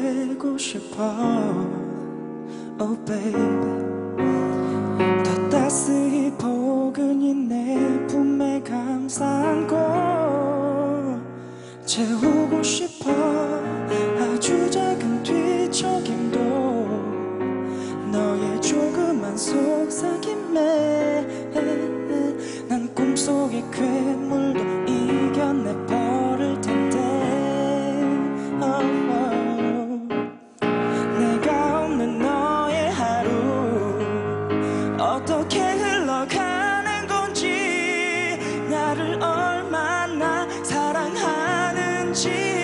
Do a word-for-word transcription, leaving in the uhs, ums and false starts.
되고 싶어. Oh baby, 더 따스히 포근히 내 품에 감싸안고 채우고 싶어. 아주 작은 뒤척임도 너의 조그만 속삭임에 난 꿈속의 괴물도 이겨내 버릴 텐데. oh, oh. 내가 없는 너의 하루 어떻게 흘러가는 건지, 나를 얼마나 사랑하는지